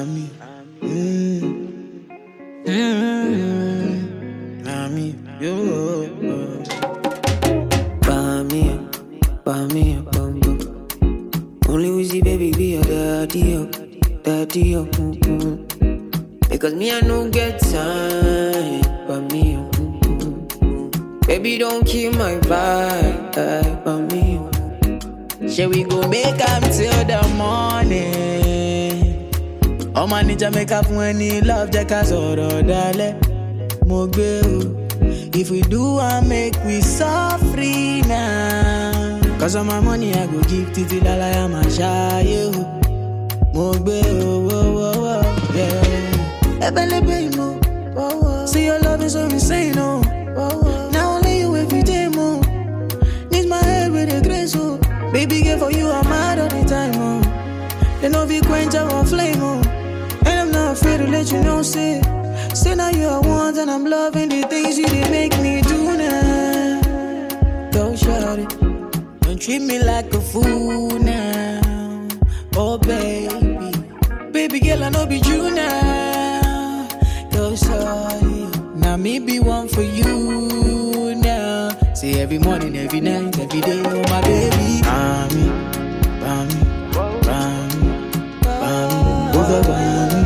Ami. Ami. Yo. Bami, bambo. Only Wizzy baby be your daddy, daddy. Because me I no get time, Bami. Baby don't kill my vibe, Bami. Shall we go make up till the morning? Oh man, ninja make up when he love Jackass or dale. Mogbe. If we do, I make we so free now. Cause of my money, I go give Titi Lala, I'm a shy. Mogbe, yeah. Ebele mo. See your love is so insane, oh. Now only you every day, mo. Need my head with a grace, oh. Baby, girl, for you, I'm mad all the time, oh. They know we quench our flame, oh. And I'm not afraid to let you know, say now you are one, and I'm loving the things you did make me do now. Don't shout it. Don't treat me like a fool now. Oh, baby. Baby girl, I know be you now. Don't shout it. Now me be one for you now. Say every morning, every night, every day, oh my baby. Bami. Over Bami.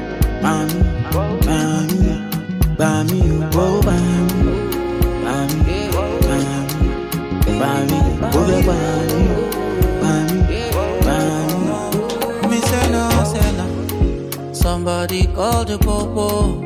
Bami, oh Bami, over Bami. Me say no. Somebody call the popo.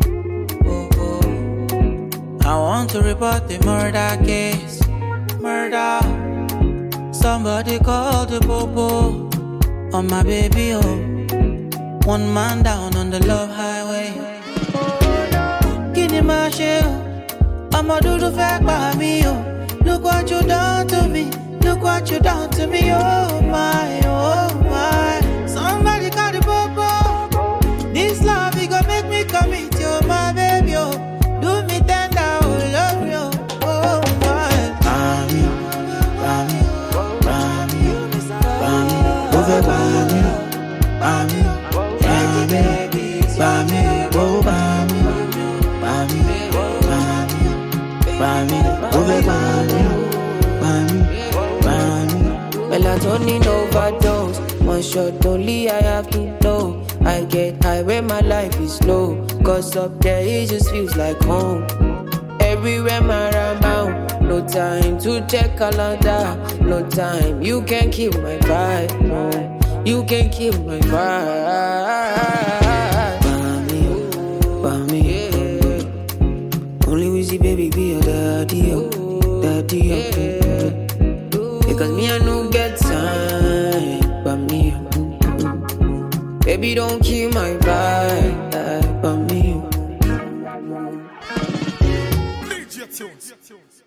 I want to report the murder case. Murder. Somebody call the popo. On my baby, oh. One man down on the love highway. Guinea Marshall, I'ma do the fact by me, oh. Look what you done to me, look what you done to me, oh my. Somebody call the popo. This love, it gon' make me commit, oh my baby, oh. Do me tender, oh love you, oh my. Bami, over Bami, oh Bami, over Bami. Melatonin overdose. One shot only, I have to know. I get high when my life is low. Cause up there it just feels like home. Everywhere my around. No time to check calendar. No time, you can kill my vibe. No, you can kill my vibe. Bami, only Wizzy baby be your daddy, daddy. Because me I no get time, Bami. Baby don't kill my vibe, Bami.